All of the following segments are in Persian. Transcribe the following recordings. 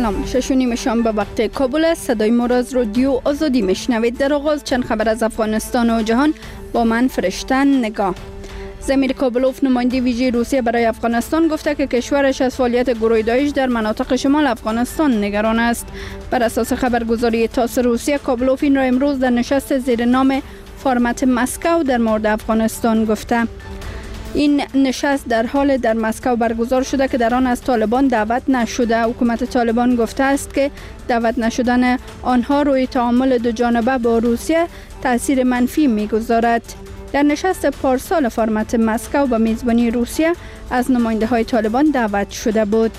سلام، 6:30 شام به وقت کابل است. صدای ما را از رادیو آزادی میشنوید. در آغاز چند خبر از افغانستان و جهان با من فرشتن نگاه. زمیر کابلوف نماینده ویژه روسیه برای افغانستان گفته که کشورش از فعالیت گروه داعش در مناطق شمال افغانستان نگران است. بر اساس خبرگزاری تاس روسیه، کابلوف این را امروز در نشست زیر نام فرمت مسکو در مورد افغانستان گفته. این نشست در حال در مسکو برگزار شده که در آن از طالبان دعوت نشده. حکومت طالبان گفته است که دعوت نشدن آنها روی تعامل دو جانبه با روسیه تأثیر منفی می‌گذارد. در نشست پارسال فرمت مسکو به میزبانی روسیه از نماینده های طالبان دعوت شده بود.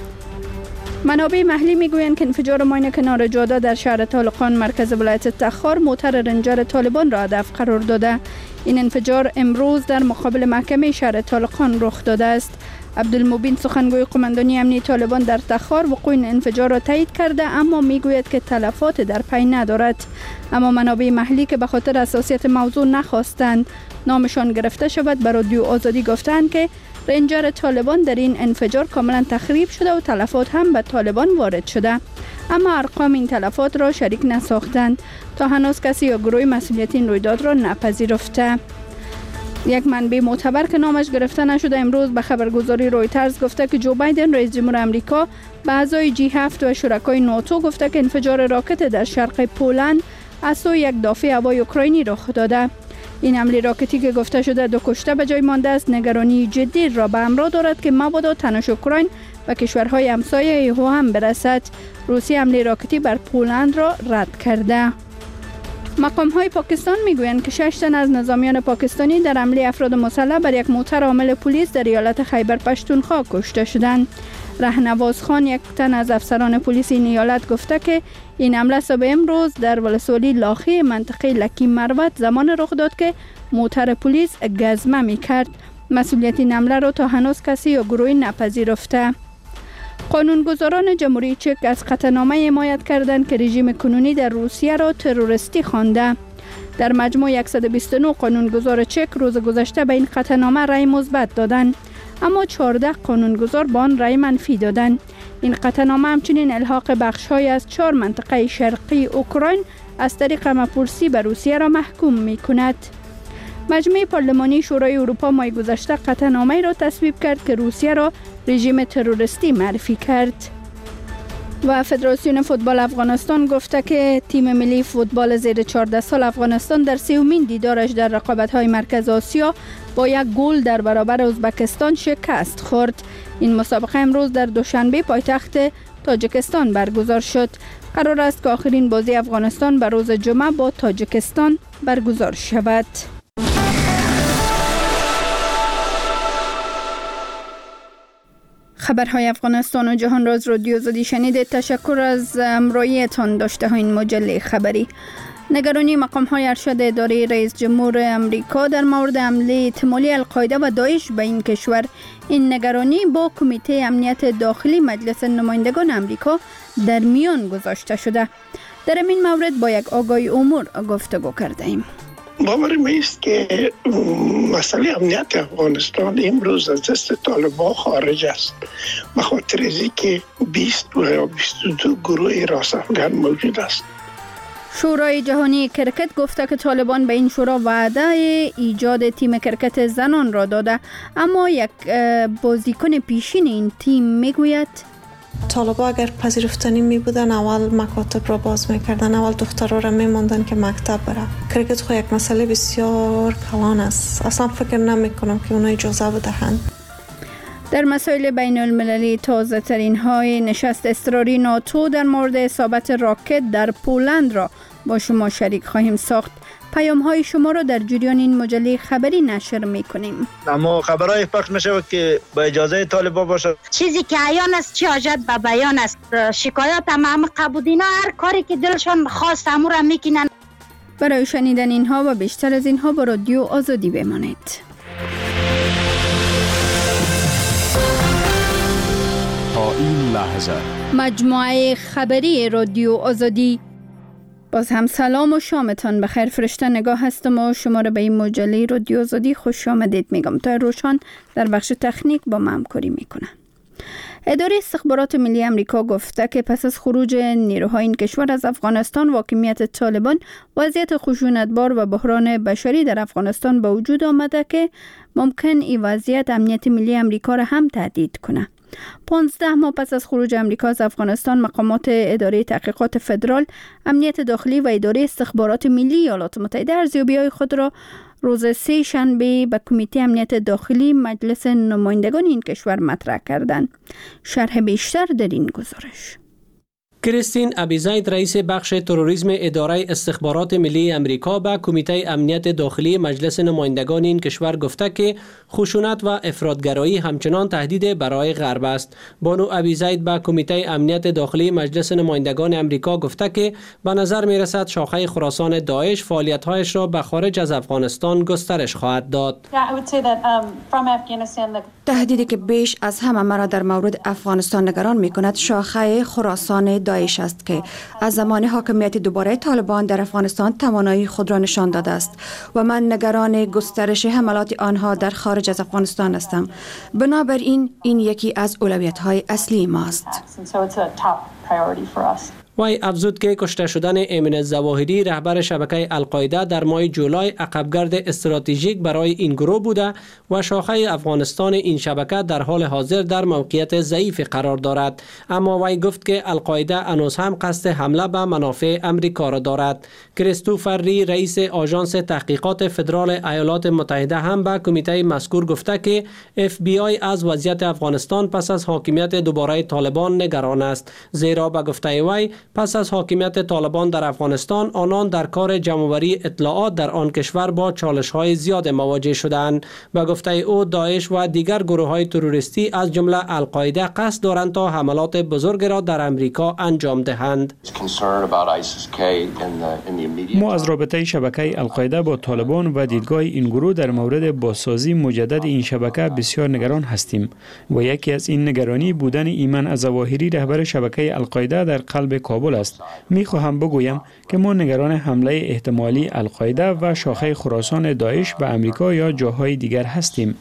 منابع محلی میگویند که انفجار ماین کنار جاده در شهر طالقان مرکز ولایت تخار موتر رنجر طالبان را هدف قرار داده. این انفجار امروز در مقابل محکمه شهر طالقان رخ داده است. عبدالمبین سخنگوی قماندانی امنی طالبان در تخار وقوع این انفجار را تایید کرده، اما میگوید که تلفات در پی ندارد. اما منابع محلی که به خاطر حساسیت موضوع نخواستند نامشان گرفته شود به رادیو آزادی گفتند که رنجر طالبان در این انفجار کاملا تخریب شده و تلفات هم به طالبان وارد شده، اما ارقام این تلفات را شریک نساختند. تا هنوز کسی یا گروه مسئولیت این رویداد را نپذیرفته. یک منبع معتبر که نامش گرفته نشده امروز به خبرگزاری رویترز گفته که جو بایدن رئیس جمهور آمریکا به اعضای G7 و شرکای ناتو گفته که انفجار راکت در شرق پولند از سوی یک دافع هوایی اوکراینی رخ داده. این حمله راکتی که گفته شده 2 کشته به جای مانده است نگرانی جدی را به همراه دارد که مبادا تنش اوکراین و کشورهای همسایه او هم برسد. روسیه حمله راکتی بر پولند را رد کرده. مقام‌های پاکستان میگویند که 6 تن از نظامیان پاکستانی در حمله افراد مسلح بر یک موتر حامل پلیس در ایالت خیبر پشتونخوا کشته شدند. رهنواز خان، یک تن از افسران پلیس این ایالت، گفته که این حمله صبح امروز در ولسوالی لاخی منطقه لکی مروت زمان رخ داد که موتر پلیس گزمه می‌کرد. مسئولیت این حمله را تا هنوز کسی یا گروهی نپذیرفته. قانونگذاران جمهوری چک از قطعنامه حمایت کردند که رژیم کنونی در روسیه را تروریستی خوانده. در مجموع 129 قانونگذار چک روز گذشته به این قطعنامه رأی مثبت دادند، اما 14 قانونگذار به آن رأی منفی دادند. این قطعنامه همچنین الحاق بخش‌های از 4 منطقه شرقی اوکراین از طریق همه‌پرسی به روسیه را محکوم می‌کند. مجمع پارلمانی شورای اروپا ماه گذشته قطعنامه‌ای را تصویب کرد که روسیه را رژیم تروریستی معرفی کرد. و فدراسیون فوتبال افغانستان گفته که تیم ملی فوتبال زیر 14 سال افغانستان در 30مین دیدارش در رقابت‌های مرکز آسیا با 1 گل در برابر ازبکستان شکست خورد. این مسابقه امروز در دوشنبه پایتخت تاجیکستان برگزار شد. قرار است که آخرین بازی افغانستان به روز جمعه با تاجیکستان برگزار شود. خبرهای افغانستان و جهان را از رادیو آزادی شنیدید. تشکر از همراهیتان. داشته ها این مجله خبری. نگرانی مقام‌های ارشد اداره رئیس جمهور آمریکا در مورد حمله احتمالی القاعده و داعش به این کشور. این نگرانی با کمیته امنیت داخلی مجلس نمایندگان آمریکا در میان گذاشته شده. در این مورد با یک آگاهی امور گفتگو کرده ایم. باور میست که مسئله امنیت افغانستان امروز از دست طالبان خارج است، به خاطر اینکه 20 و 22 گروه راسافگن موجود است. شورای جهانی کرکت گفته که طالبان به این شورا وعده ایجاد تیم کرکت زنان را داده، اما یک بازیکن پیشین این تیم میگوید طالبا اگر پذیرفتنی می بودن اول مکاتب را باز میکردن، اول دخترها را میماندن که مکتب بره. کرکت خود یک مسئله بسیار کلان است، اصلا فکر نمی کنم که اونا اجازه بدهند. در مسائل بین المللی تازه ترین های نشست اضطراری ناتو در مورد اصابت راکت در پولند را با شما شریک خواهیم ساخت. پیام های شما را در جریان این مجله خبری نشر میکنیم. اما خبرهای پخش میشه که با اجازه طالبان باشه. چیزی که عیان است چه حاجت به بیان است. شکایات هم قبودینا هر کاری که دلشان خواست امور هم میکنن. برای شنیدن اینها و بیشتر از اینها با رادیو آزادی بمانید. تا این لحظه مجموعه خبری رادیو آزادی. باز هم سلام و شامتان بخیر. فرشته نگاه هستم و شما را به این مجله رادیو آزادی خوش آمدید میگم. تا روشان در بخش تکنیک با ما همکاری میکنه. اداره استخبارات ملی امریکا گفته که پس از خروج نیروهای این کشور از افغانستان، حاکمیت طالبان وضعیت خشونتبار و بحران بشری در افغانستان به وجود آمده که ممکن این وضعیت امنیت ملی امریکا را هم تهدید کنه. 15 ماه پس از خروج امریکا از افغانستان، مقامات اداره تحقیقات فدرال، امنیت داخلی و اداره استخبارات ملی ایالات متحده ارزیابی‌های خود را روز 3 شنبه به کمیته امنیت داخلی مجلس نمایندگان این کشور مطرح کردند. شرح بیشتر در این گزارش. کریستین ابیزاید، رئیس بخش تروریسم اداره استخبارات ملی امریکا، به کمیته امنیت داخلی مجلس نمایندگان این کشور گفته که خشونت و افراطگرایی همچنان تهدید برای غرب است. بانو ابیزاید به کمیته امنیت داخلی مجلس نمایندگان امریکا گفته که به نظر می رسد شاخه خراسان داعش فعالیت‌هایش را به خارج از افغانستان گسترش خواهد داد. تهدیدی که بیش از همه مرا در مورد افغانستان نگران می کند شاخه خراسان داعش است که از زمان حاکمیت دوباره طالبان در افغانستان توانایی خود را نشان داده است و من نگران گسترش حملات آنها در خارج از افغانستان هستم. بنابراین این یکی از اولویت‌های اصلی ماست. وی افزود که کشته شدن ایمن الظواهری، رهبر شبکه القاعده، در ماه جولای عقبگرد استراتژیک برای این گروه بوده و شاخه افغانستان این شبکه در حال حاضر در موقعیت ضعیف قرار دارد. اما وی گفت که القاعده هنوز هم قصد حمله به منافع امریکا را دارد. کریستوفر ری، رئیس آژانس تحقیقات فدرال ایالات متحده، هم به کمیته مذکور گفته که FBI از وضعیت افغانستان پس از حاکمیت دوباره طالبان نگران است، زیرا به گفته وی پس از حاکمیت طالبان در افغانستان، آنان در کار جمع‌آوری اطلاعات در آن کشور با چالش‌های زیاد مواجه شدند. به گفته او، داعش و دیگر گروه‌های تروریستی از جمله القاعده قصد دارند تا حملات بزرگ را در امریکا انجام دهند. ما از رابطه شبکه القاعده با طالبان و دیدگاه این گروه در مورد بازسازی مجدد این شبکه بسیار نگران هستیم و یکی از این نگرانی بودن ایمن الظواهری، رهبر شبکه القاعده، در قلب کابل است. می خواهم بگویم که ما نگران حمله احتمالی القاعده و شاخه خراسان داعش به امریکا یا جاهای دیگر هستیم.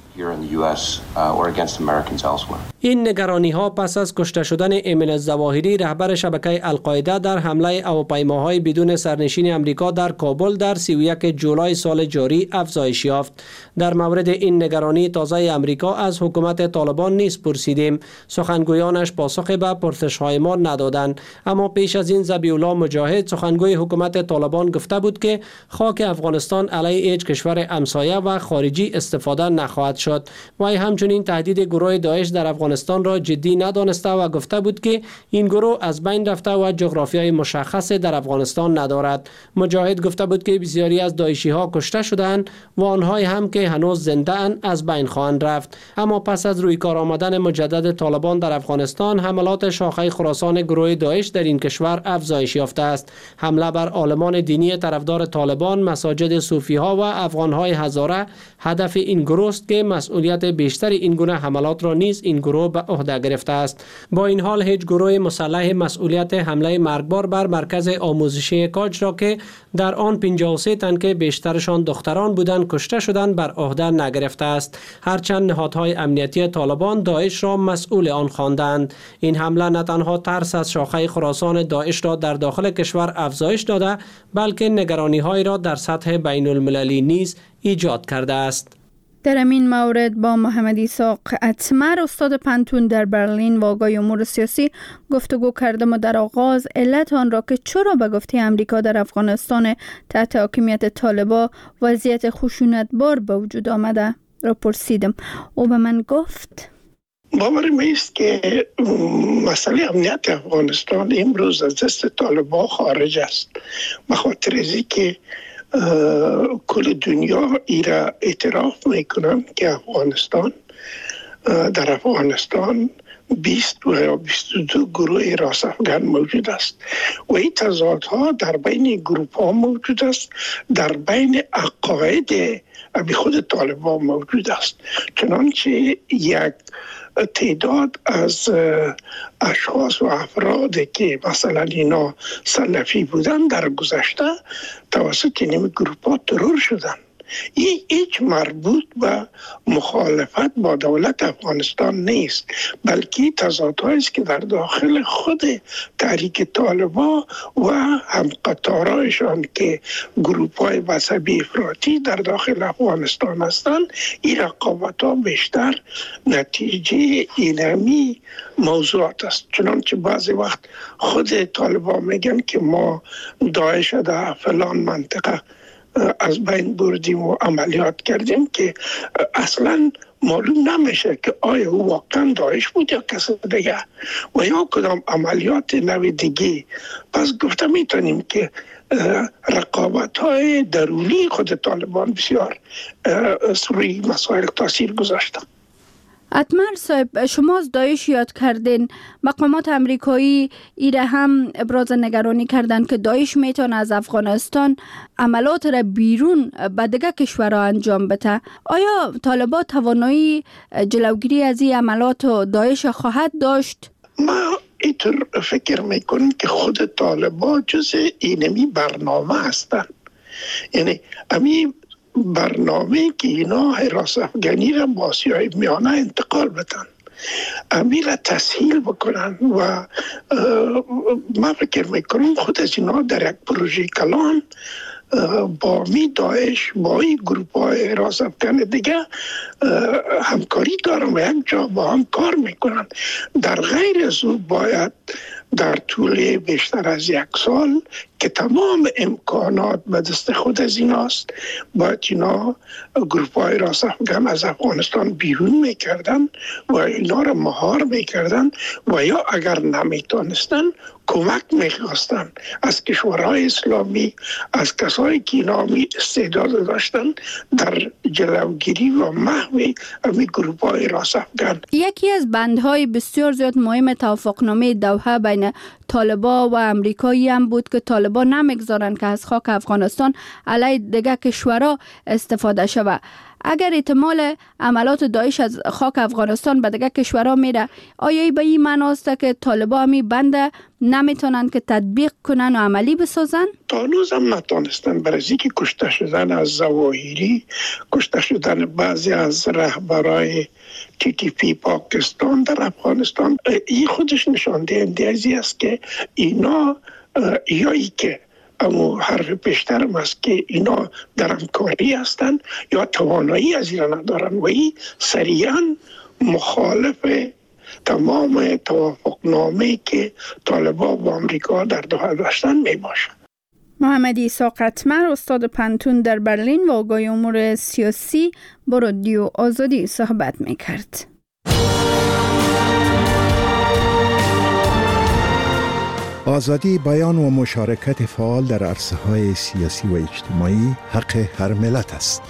این نگرانی ها پس از کشته شدن ایمن الظواهری، رهبر شبکه القاعده، در حمله هواپیماهای بدون سرنشین امریکا در کابل در 31 جولای سال جاری افزایش یافت. در مورد این نگرانی تازه امریکا از حکومت طالبان نیز پرسیدیم. سخنگویانش پاسخ به پرسش‌های ما ندادند. اما پیش از این ذبیح الله مجاهد، سخنگوی حکومت طالبان، گفته بود که خاک افغانستان علیه هیچ کشور همسایه و خارجی استفاده نخواهد شد. وی همچنین تهدید گروه داعش در افغانستان را جدی ندانسته و گفته بود که این گروه از بین رفته و جغرافیای مشخص در افغانستان ندارد. مجاهد گفته بود که بسیاری از داعشی ها کشته شدند و آنهایی هم که هنوز زنده اند از بین خواهند رفت. اما پس از روی کار آمدن مجدد طالبان در افغانستان، حملات شاخه خراسان گروه داعش در این کشور افزایش یافته است. حمله بر عالمان دینی طرفدار طالبان، مساجد صوفی ها و افغان های هزاره هدف این گروه است که مسئولیت بیشتر این گونه حملات را نیز این گروه به عهده گرفته است. با این حال هیچ گروه مسلح مسئولیت حمله مرگبار بر مرکز آموزشی کاج را که در آن 53 تن که بیشترشان دختران بودند کشته شدند بر عهده نگرفته است، هرچند نهادهای امنیتی طالبان داعش را مسئول آن خواندند. این حمله نه تنها ترس از شاخه خراسان داعش را در داخل کشور افزایش داده، بلکه نگرانی‌های را در سطح بین المللی نیز ایجاد کرده است. در این مورد با محمد اسحاق اتمر، استاد پنتون در برلین و آقای امور سیاسی گفتگو کردم و در آغاز علت آن را که چرا به گفته امریکا در افغانستان تحت حاکمیت طالبان وضعیت خشونتبار به وجود آمده را پرسیدم. او به من گفت: باور میست که مسئله امنیت افغانستان امروز از دست طالبان خارج است، به خاطر از که کل دنیا ایرا اعتراف میکنن که در افغانستان 20 و 22 گروه راست افغان موجود است و این تضادها در بین گروپ ها موجود است، در بین عقاید به خود طالبان موجود است. چنانچه یک تعداد از اشخاص و افرادی که مثلا اینا سلفی بودن در گذشته توسط این گروپ ها ترور شدن. این هیچ مربوط به مخالفت با دولت افغانستان نیست، بلکه تضادهایی است که در داخل خود تحریک طالبان و همقطارایشان که گروه‌های مذهبی افراطی در داخل افغانستان هستند. این رقابت‌ها بیشتر نتیجه اینمی موضوعات است. چنانچه بعضی وقت خود طالبان میگن که ما داعش در فلان منطقه از بین بردیم و عملیات کردیم که اصلا معلوم نمیشه که آیا او واقعا داعش بود یا کسی دیگه و یا کدام عملیات نوع دیگه. پس گفته میتونیم که رقابت های درونی خود طالبان بسیار روی مسائل تاثیر گذاشته. اتمر صاحب، شما از داعش یاد کردین. مقامات امریکایی ایره هم ابراز نگرانی کردن که داعش میتونه از افغانستان عملات را بیرون به دیگه کشورها انجام بده. آیا طالبان توانایی جلوگیری از این عملات داعش خواهد داشت؟ ما اینطور فکر میکنم که خود طالبان جز اینمی برنامه هستن. یعنی امی برنامه که اینا حراس افغانی را با آسیای میانه انتقال بدن، امی را تسهیل بکنن و ما فکر میکنم خود از اینا در یک پروژه کلان با می داعش با این گروپ های حراس افغان دیگه همکاری دارن و یک جا با هم کار میکنن. در غیر از او باید در طول بیشتر از یک سال که تمام امکانات به دست خود از ایناست، باید اینا گروپ های حراس افغان از افغانستان بیرون میکردن و اینا را مهار میکردن و یا اگر نمیتونستن کمک میخواستن از کشورهای اسلامی، از کسایی که اینا استعداد داشتن در جلوگیری و محو امی گروپ های حراس افغان. یکی از بندهای بسیار زیاد مهم توافقنامه دوحه بین طالبان و امریکایی هم بود که طالبان نمیگذارن که از خاک افغانستان علیه دیگه کشورها استفاده شود. اگر احتمال عملات داعش از خاک افغانستان به دیگه کشورها میره، آیا به این معنی است که طالبان همی بنده نمیتونن که تطبیق کنن و عملی بسازن؟ تا هنوز هم نتونستن. برای که کشته شدن از ظواهری، کشته شدن بعضی از رهبرای TTP پاکستان در افغانستان، این خودش نشان دهنده ازی است که اینا یا ای که اما حرف پیشترم است که اینا در همکاری هستن یا توانایی از اینا ندارن و این سریعا مخالف تمام توافقنامه که طالبان با امریکا در دوحه داشتن می باشد. محمد ایساق اتمر، استاد پانتون در برلین و آگاه امور سیاسی با رادیو آزادی صحبت می کرد. آزادی بیان و مشارکت فعال در عرصه‌های سیاسی و اجتماعی حق هر ملت است.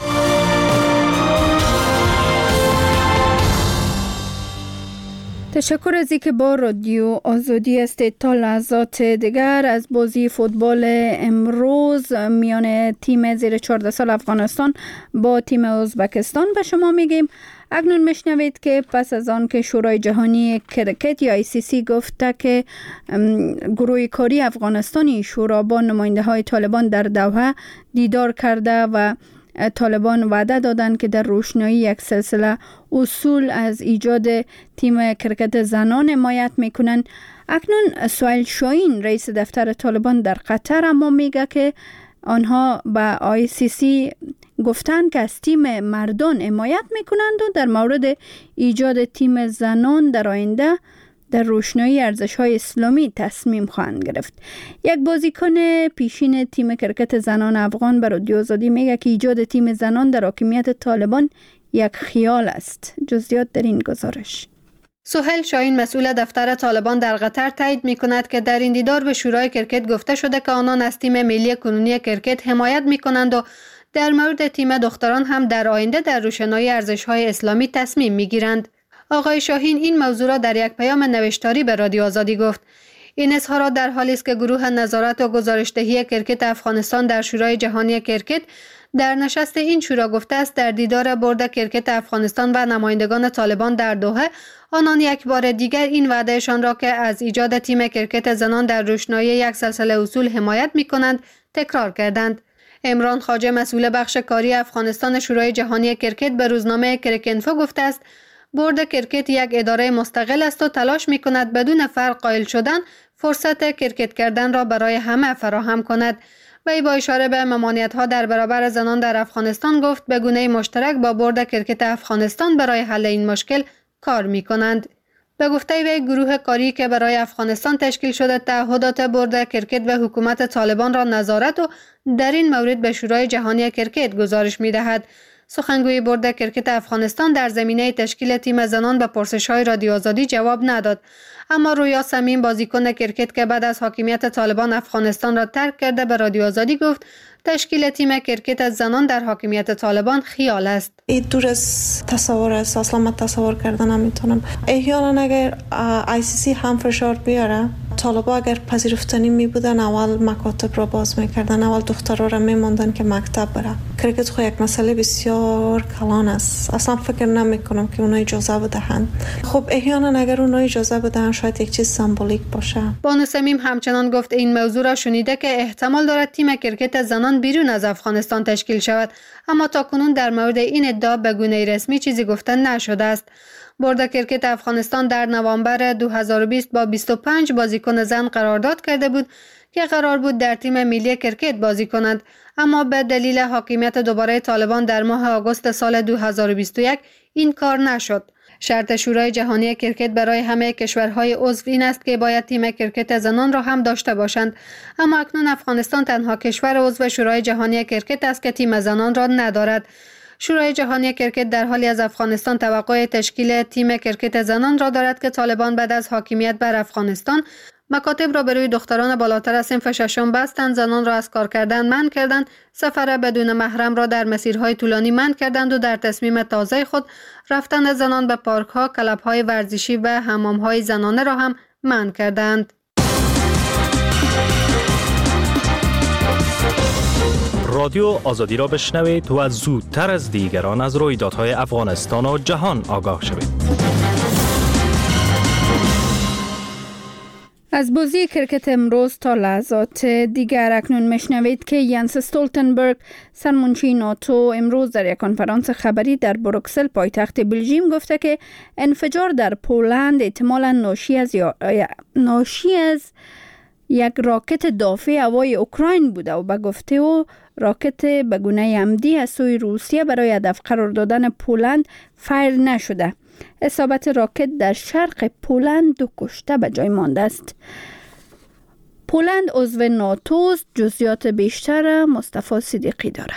تشکر از اینکه با رادیو آزادی هستید. تا لحظات دیگر از بازی فوتبال امروز میان تیم زیر 14 سال افغانستان با تیم ازبکستان به شما میگیم. اکنون میشنوید که پس از آن که شورای جهانی کرکت یا ICC گفته که گروه کاری افغانستانی شورا با نماینده های طالبان در دوحه دیدار کرده و طالبان وعده دادند که در روشنایی یک سلسله اصول از ایجاد تیم کرکت زنان حمایت میکنند. اکنون سهیل شاهین رئیس دفتر طالبان در قطر اما میگه که آنها به ICC گفتن که از تیم مردان حمایت میکنند و در مورد ایجاد تیم زنان در آینده در روشنایی ارزش‌های اسلامی تصمیم خواهند گرفت. یک بازیکن پیشین تیم کرکت زنان افغان به رادیو آزادی میگه که ایجاد تیم زنان در حاکمیت طالبان یک خیال است. جزئیات در این گزارش. سهیل شاهین مسئول دفتر طالبان در قطر تایید می‌کند که در این دیدار به شورای کرکت گفته شده که آنان از تیم ملی کنونی کرکت حمایت می‌کنند و در مورد تیم دختران هم در آینده در روشنایی ارزش‌های اسلامی تصمیم می‌گیرند. آقای شاهین این موضوع را در یک پیام نوشتاری به رادیو آزادی گفت. این اظهارات در حالی است که گروه نظارت و گزارش‌دهی کرکت افغانستان در شورای جهانی کرکت در نشست این شورا گفته است در دیدار بورد کرکت افغانستان و نمایندگان طالبان در دوحه آنان یک بار دیگر این وعدهشان را که از ایجاد تیم کرکت زنان در روشنایی یک سلسله اصول حمایت می‌کنند تکرار کردند. عمران خواجه مسئول بخش کاری افغانستان شورای جهانی کرکت به روزنامه کرکینفو گفته است بورد کرکت یک اداره مستقل است و تلاش می کند بدون فرق قائل شدن فرصت کرکت کردن را برای همه فراهم کند. وی با اشاره به ممانعت‌ها در برابر زنان در افغانستان گفت به گونه مشترک با بورد کرکت افغانستان برای حل این مشکل کار می کنند. به گفته وی گروه کاری که برای افغانستان تشکیل شده تعهدات بورد کرکت و حکومت طالبان را نظارت و در این مورد به شورای جهانی کرکت گزارش می دهد. سخنگوی بورد کرکت افغانستان در زمینه تشکیل تیم زنان به پرسش‌های رادیو آزادی جواب نداد، اما رویا سمیم بازیکن کرکت که بعد از حاکمیت طالبان افغانستان را ترک کرده به رادیو آزادی گفت تشکیل تیم کرکت از زنان در حاکمیت طالبان خیال است. این دور از تصور است، اصلا من تصور کردن نمیتونم. احیانا اگر ICC هم فشار بیاره، طالبا اگر پذیرفتنی می بودن اول مکاتب را باز میکردن، اول دخترها را میماندن که مکتب بره. کرکت خو یک مسئله بسیار کلان است، اصلا فکر نمی کنم که اونا اجازه بدهند. خب احیانا اگر اونا اجازه بدهند شاید یک چیز سمبولیک باشه. بانو سمیم همچنان گفت این موضوع را شنیده که احتمال دارد تیم کرکت زنان بیرون از افغانستان تشکیل شود، اما تاکنون در مورد این ادعا به گونه رسمی چیزی گفته نشده است. بورد کرکت افغانستان در نوامبر 2020 با 25 بازیکن زن قرارداد کرده بود که قرار بود در تیم ملی کرکت بازی کنند، اما به دلیل حاکمیت دوباره طالبان در ماه آگوست سال 2021 این کار نشد. شرط شورای جهانی کرکت برای همه کشورهای عضو این است که باید تیم کرکت زنان را هم داشته باشند، اما اکنون افغانستان تنها کشور عضو شورای جهانی کرکت است که تیم زنان را ندارد. شورای جهانی کرکت در حالی از افغانستان توقع تشکیل تیم کرکت زنان را دارد که طالبان بعد از حاکمیت بر افغانستان مکاتب را بروی دختران بالاتر از صنف ششم بستند، زنان را از کار کردن منع کردند، سفر بدون محرم را در مسیرهای طولانی منع کردند و در تصمیم تازه خود رفتن زنان به پارک‌ها، کلب‌های ورزشی و حمام‌های زنانه را هم منع کردند. رادیو آزادی را بشنوید و زودتر از دیگران از رویدادهای افغانستان و جهان آگاه شوید. از بازی کرکت امروز تا لحظات دیگر اکنون میشنوید که ینس استولتنبرگ سرمنشی ناتو امروز در یک کنفرانس خبری در بروکسل پایتخت بلژیم گفته که انفجار در پولند احتمالاً ناشی از یک راکت دافع هوای اوکراین بوده و به گفته او راکت به گونه عمدی از سوی روسیه برای هدف قرار دادن پولند فایر نشده. اصابت راکت در شرق پولند 2 کشته به جای مانده است. پولند عضو ناتو است. جزئیات بیشتر مصطفی صدیقی داره.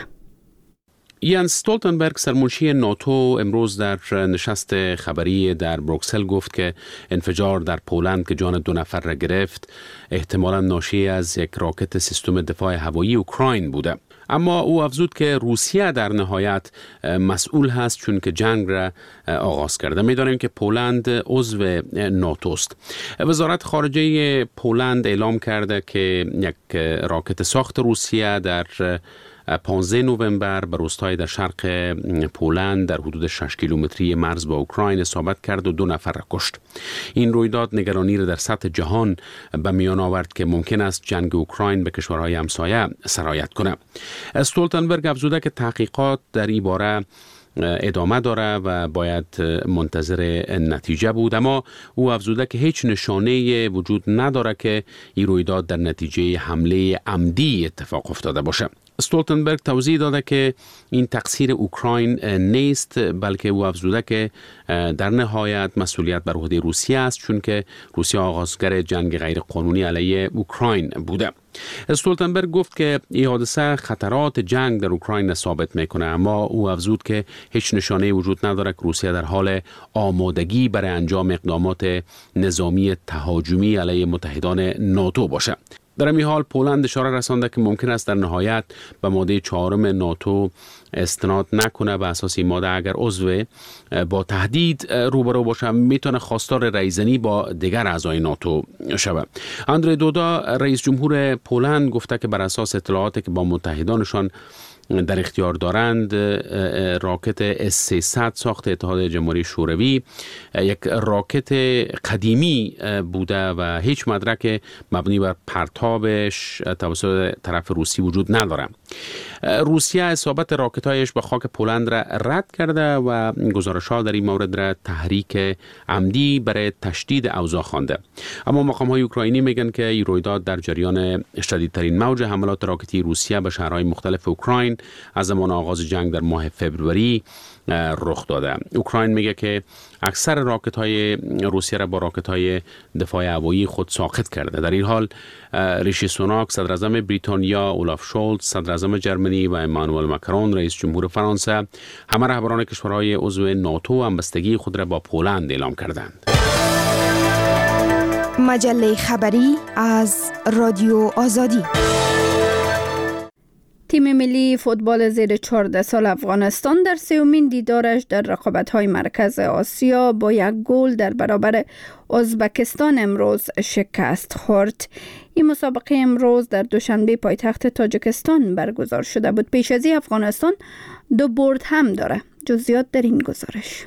ینس استولتنبرگ سرمنشی ناتو امروز در نشست خبری در بروکسل گفت که انفجار در پولند که جان 2 نفر را گرفت احتمالاً ناشی از یک راکت سیستم دفاع هوایی اوکراین بوده. اما او افزود که روسیه در نهایت مسئول هست چون که جنگ را آغاز کرده. می‌دانیم که پولند عضو ناتو است. وزارت خارجه پولند اعلام کرده که یک راکت ساخت روسیه در 15 نوامبر به روستایی در شرق پولند در حدود 6 کیلومتری مرز با اوکراین اصابت کرد و 2 نفر را کشت. این رویداد نگرانی را در سطح جهان به میان آورد که ممکن است جنگ اوکراین به کشورهای همسایه سرایت کنه. استولتنبرگ افزوده که تحقیقات در این باره ادامه داره و باید منتظر نتیجه بود، اما او افزوده که هیچ نشانه وجود نداره که این رویداد در نتیجه حمله عمدی اتفاق افتاده باشه. استولتنبرگ توضیح داده که این تقصیر اوکراین نیست، بلکه او افزوده که در نهایت مسئولیت بر عهده روسیه است چون که روسیه آغازگر جنگ غیر قانونی علیه اوکراین بوده. استولتنبرگ گفت که این حادثه خطرات جنگ در اوکراین ثابت میکنه، اما او افزود که هیچ نشانه وجود نداره که روسیه در حال آمادگی برای انجام اقدامات نظامی تهاجمی علیه متحدان ناتو باشه. در این حال پولند اشاره رسانده که ممکن است در نهایت به ماده 4 ناتو استناد نکنه. به اساس این ماده اگر عضو با تهدید روبرو باشه میتونه خواستار رایزنی با دیگر اعضای ناتو شود. اندری دودا رئیس جمهور پولند گفته که بر اساس اطلاعاتی که با متحدانشان در اختیار دارند راکت S-300 ساخت اتحاد جماهیر شوروی یک راکت قدیمی بوده و هیچ مدرک مبنی بر پرتابش توسط طرف روسی وجود نداره. روسیه اصابت راکت‌هایش به خاک پولند را رد کرده و گزارش‌ها در این مورد را تحریک عمدی برای تشدید اوضاع خوانده. اما مقام‌های اوکراینی میگن که این رویداد در جریان شدیدترین موج حملات راکتی روسیه به شهرهای مختلف اوکراین از زمان آغاز جنگ در ماه فوریه رخ داده. اوکراین میگه که اکثر راکت‌های روسیه را با راکت‌های دفاع هوایی خود ساقط کرده. در این حال ریشی سوناک صدراعظم بریتانیا، اولاف شولز صدراعظم جرمنی و امانوئل ماکرون رئیس جمهور فرانسه همه رهبران کشورهای عضو ناتو همبستگی خود را با پولند اعلام کردند. مجله خبری از رادیو آزادی. تیم ملی فوتبال زیر 14 سال افغانستان در سومین دیدارش در رقابت‌های مرکز آسیا با یک گل در برابر ازبکستان امروز شکست خورد. این مسابقه امروز در دوشنبه پایتخت تاجیکستان برگزار شده بود. پیش از این افغانستان 2 برد هم داره. جزئیات در این گزارش.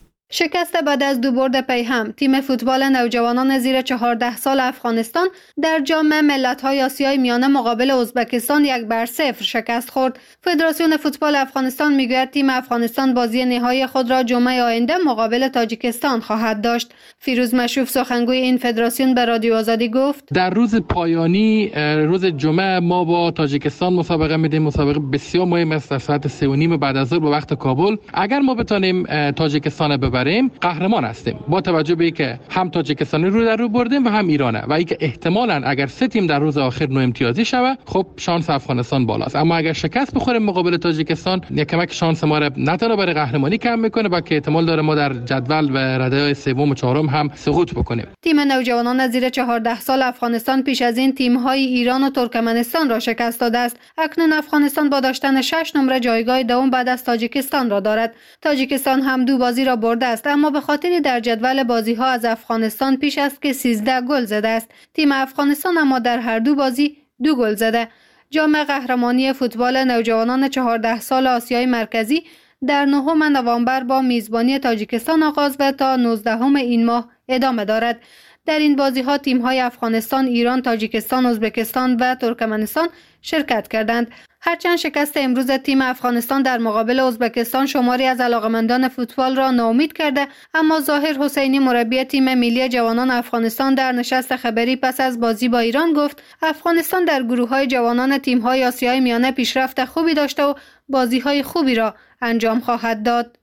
شکست بعد از 2 برد پی هم، تیم فوتبال نوجوانان زیر 14 سال افغانستان در جام ملت‌های آسیای میانه مقابل ازبکستان 1-0 شکست خورد. فدراسیون فوتبال افغانستان میگوید تیم افغانستان بازی نهایی خود را جمعه آینده مقابل تاجیکستان خواهد داشت. فیروز مشوف سخنگوی این فدراسیون به رادیو آزادی گفت: در روز پایانی روز جمعه ما با تاجیکستان مسابقه میدیم. مسابقه بسیار مهم است در ساعت 3:30 بعد از ظهر به وقت کابل. اگر ما بتونیم تاجیکستان ببریم قهرمان هستیم، با توجه به اینکه هم تاجیکستان رو در رو بردیم و هم ایرانه و اینکه احتمالاً اگر 3 تیم در روز آخر 9 امتیازی شود، خب شانس افغانستان بالاست. اما اگر شکست بخوریم مقابل تاجیکستان، یک کمک شانس ما را نه تنها برای قهرمانی کم میکنه بلکه احتمال داره ما در جدول و رده‌های سوم و چهارم هم سقوط بکنیم. تیم نوجوانان زیر 14 سال افغانستان پیش از این تیم‌های ایران و ترکمنستان را شکست داده است. اکنون افغانستان با داشتن 6 نمره جایگاه دوم بعد از تاجیکستان را دارد. تاجیکستان هم 2 بازی را برده است، اما به خاطر در جدول بازی‌ها از افغانستان پیش است که 13 گل زده است. تیم افغانستان اما در هر 2 بازی 2 گل زده. جام قهرمانی فوتبال نوجوانان 14 سال آسیای مرکزی در 9 نوامبر با میزبانی تاجیکستان آغاز و تا 19 این ماه ادامه دارد. در این بازی‌ها تیم‌های افغانستان، ایران، تاجیکستان، ازبکستان و ترکمنستان شرکت کردند. هرچند شکست امروز تیم افغانستان در مقابل ازبکستان شماری از علاقمندان فوتبال را ناامید کرده، اما ظاهر حسینی مربی تیم ملی جوانان افغانستان در نشست خبری پس از بازی با ایران گفت افغانستان در گروه‌های جوانان تیم‌های آسیای میانه پیشرفت خوبی داشته و بازی‌های خوبی را انجام خواهد داد.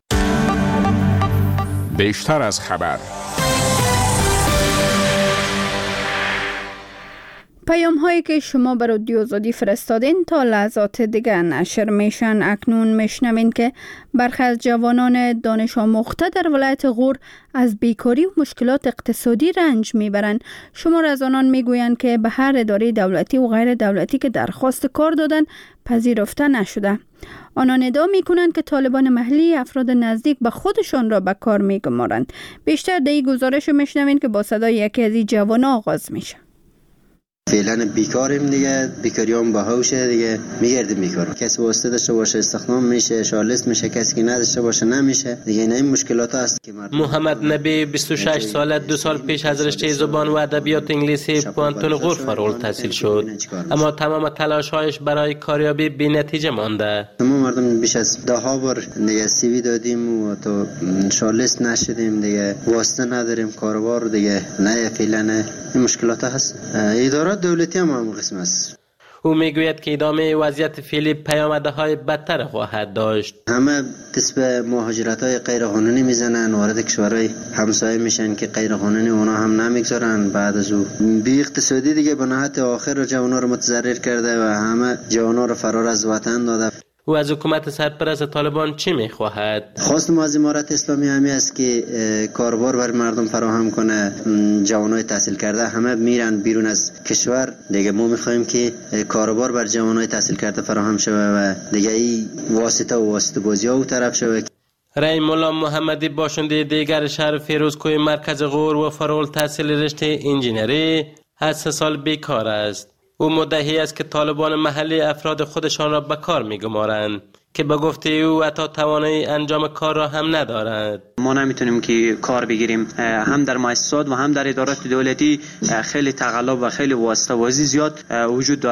بیشتر از خبر. پیام هایی که شما بر رادیو آزادی فرستادین تا لحظات دیگر نشر میشن. اکنون میشنوین که برخی از جوانان دانش آموخته در ولایت غور از بیکاری و مشکلات اقتصادی رنج میبرند. شمار از آنان میگویند که به هر اداره دولتی و غیر دولتی که درخواست کار دادن پذیرفته نشده. آنان ادعا میکنند که طالبان محلی افراد نزدیک به خودشان را به کار میگمارند. بیشتر در این گزارش میشنوین که با صدای یکی از این جوانان آغاز میشه. فعلا بیکاریم دیگه، بیکاری هم باهوشه دیگه، میگردیم بیکار. کسی واسطه داشته باشه استخدام میشه، شالست میشه، کسی که نداشته باشه نمیشه دیگه. این مشکلات هست که محمد نبی 26 ساله 2 سال پیش از رشته زبان و ادبیات انگلیسی پوانتون غور فارغ التحصیل شد، اما تمام تلاش‌هایش برای کاریابی بی‌نتیجه مانده. ما مردم بیش از 10 بار دیگه سی وی دادیم و تو شالست نشدیم دیگه، واسطه نداریم کاروبار دیگه، نه فعلا این مشکلات هست. اداره دولتی هم قسم است. او میگوید که ادامه وضعیت فعلی پیامدهای بدتر خواهد داشت. همه دست به مهاجرت‌های غیرقانونی میزنن، وارد کشورهای همسایه میشن که غیرقانونی اونا هم نمیگذارن. بعد از او بی اقتصادی دیگه به نهایت آخر جوانا رو متضرر کرده و همه جوانا رو فرار از وطن داده. او از حکومت سرپرست طالبان چی میخواهد؟ خواست ما از امارت اسلامی همی است که کاربار بر مردم فراهم کنه. جوانای تحصیل کرده همه میرن بیرون از کشور دیگه. ما میخوایم که کاربار بر جوانای تحصیل کرده فراهم شوه و دیگه این واسطه بازی ها او طرف شوه. رای مولا محمدی باشنده دیگر شهر فیروزکوه مرکز غور و فارغ التحصیل رشته انجینری از 3 سال بیکار است. او مدعی است که طالبان محلی افراد خودشان را به کار می‌گمارند که به گفته او حتی توانایی انجام کار را هم ندارند. ما نمیتونیم که کار بگیریم. هم در مؤسسات و هم در ادارات دولتی خیلی تقلب و خیلی واسطه‌بازی زیاد وجود داره.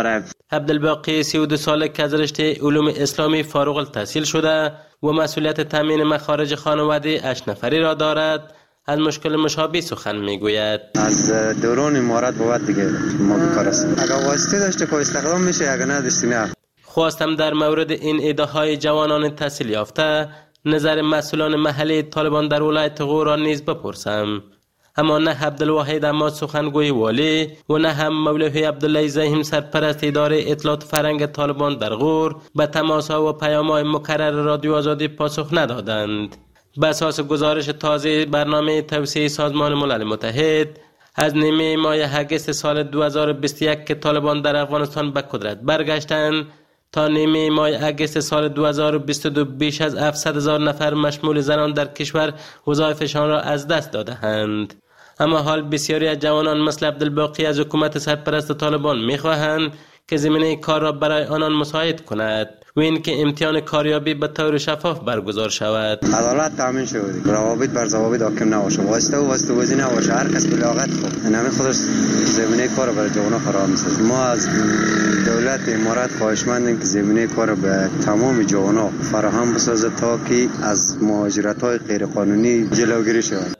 عبدالباقی 32 ساله که از رشته علوم اسلامی فارغ التحصیل شده و مسئولیت تامین مخارج خانواده 8 نفری را دارد، از مشکل مشابه سخن میگوید. از دوران امارات بود دیگه ما بیکار هستیم. اگر واسطه داشته که استخدام میشه، اگر نداشتی نه. خواستم در مورد این ایده‌های جوانان تحصیل یافته نظر مسئولان محلی طالبان در ولایت غور را نیز بپرسم، اما نه عبدالواحد اما سخنگوی والی و نه هم مولوی عبدالله زهیم سرپرست اداره اطلاعات فرهنگ طالبان در غور به تماس‌ها و پیام‌های مکرر رادیو آزادی پاسخ ندادند. به اساس گزارش تازه برنامه توسعه سازمان ملل متحد از نیمه ماه اگست سال 2021 که طالبان در افغانستان به قدرت برگشتند تا نیمه ماه اگست سال 2022 بیش از 700,000 نفر مشمول زنان در کشور وظایفشان را از دست داده‌اند. اما حال بسیاری از جوانان مثل عبدالباقی از حکومت سرپرست طالبان می‌خواهند که زمینه کار را برای آنان مساعد کند و اینکه امتحان کاریابی به طور شفاف برگزار شود. عدالت تامین شود، روابط بر ضوابط حاکم نباشه، واسطه بازی نباشه، هر کس بلاغت خود همین خودش زمینه کار برای جوانان فراهم می‌سازد. ما از دولت امارات خواهشمندیم که زمینه کار به تمام جوانان فراهم بسازد تا که از مهاجرت‌های غیرقانونی جلوگیری شود.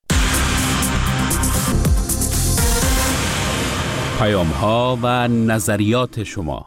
پیام‌ها و نظریات شما.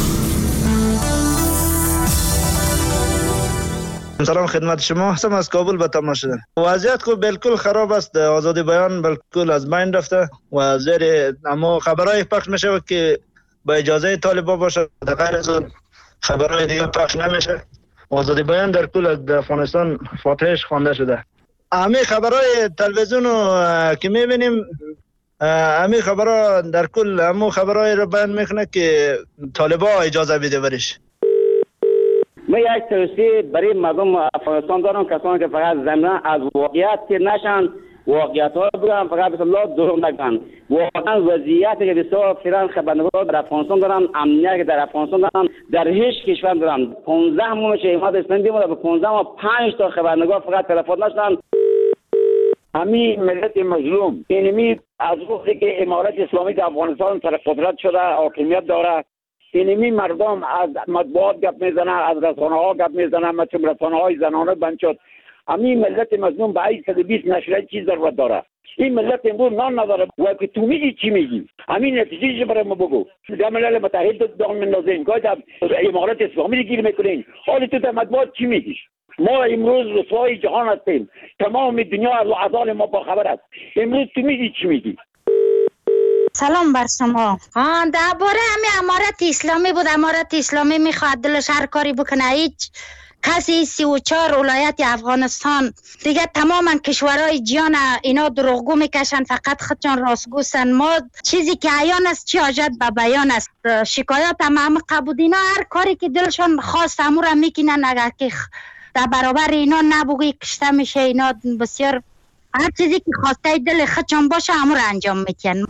سلام خدمت شما، هستم از کابل به تماس شدن. وضعیت کو بالکل خراب است، آزادی بیان بالکل از بین رفته و زیر اما خبرای پخش میشه که با اجازه طالبان باشه، در غیر از خبرای دیگه پخش نمیشه. آزادی بیان در کل افغانستان فاتحش خوانده شده. همه خبرای تلویزیون که میبینیم، همه خبرها در کل همه خبرهای رو بیان میکنه که طالبان اجازه بده برش. من یک توصیه برای مردم افغانستان دارم، کسانی که فقط زمینه از واقعیت که نشن، واقعیت ها بگن، فقط بسم الله دروغ نگن. واقعا وضعیتی که بسیار فعلا خبرنگار در افغانستان دارن، امنیتی که در افغانستان دارن، در هیچ کشور دارن. 15 ماه میشه امارات اسلامی دیمون به 15 ماه 5 تا خبرنگار فقط تلفن نشدن. همین ملت مظلوم اینمی از وقتی که امارات اسلامی در افغانستان سر قدرت شده، حاکمیت داره، اینمی مردم از مطبوعات گپ میزنن، از رسانه ها گپ میزنن، مثل رسانه های زنانه بند شد. همین ملت مظلوم به 120 نشریه چی ضرورت داره؟ این ملت امروز نان نداره و که تو میگی چی میگی؟ همین نتیجهش برای ما بگو. در ملل متحد دام مندازین، گاهی در امارات اسلامی گیر میکنین، حالی تو در مطبوعات چی میگی؟ ما امروز رسوای جهان هستیم، تمام دنیا از وعدان ما با خبر است. امروز تو میگی چی میگی؟ سلام بر شما. درباره همین امارت اسلامی بود. امارت اسلامی میخواد دلش هر کاری بکنه. هیچ کسی 34 ولایت افغانستان دیگه تماما کشورهای جهان اینا دروغگو میکشن، فقط خودشان راستگوستن. ما چیزی که عیان است چی حاجت به بیان است. شکایات هم قبول اینا هر کاری که دلشان خواست امور هم میکنن، اگر که در برابر اینا نبوگی کشته میشه. اینا بسیار هر چیزی که خواسته دل خودشان باشه امور انجام میکنن.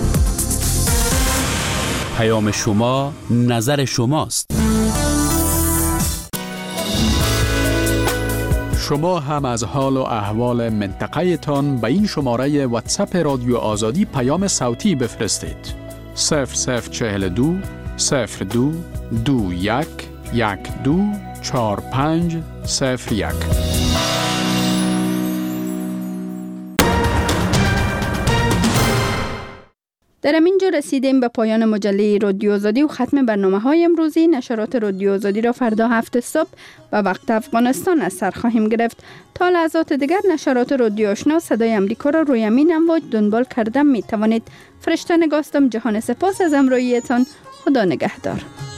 پیام شما نظر شماست. شما هم از حال و احوال منطقه تان به این شماره واتساپ رادیو آزادی پیام صوتی بفرستید. 0042 02 21 12 45 01. در همینجا رسیدیم به پایان مجله رادیو آزادی و ختم برنامه‌های امروزی. نشرات رادیو آزادی را فردا 7 صبح به وقت افغانستان از سر خواهیم گرفت. تا لحظات دیگر نشرات رادیو آشنا صدای امریکا را روی همین امواج دنبال کرده می توانید. فرشته نگاستم. جهان سپاس از همراهیتان. خدا نگهدار.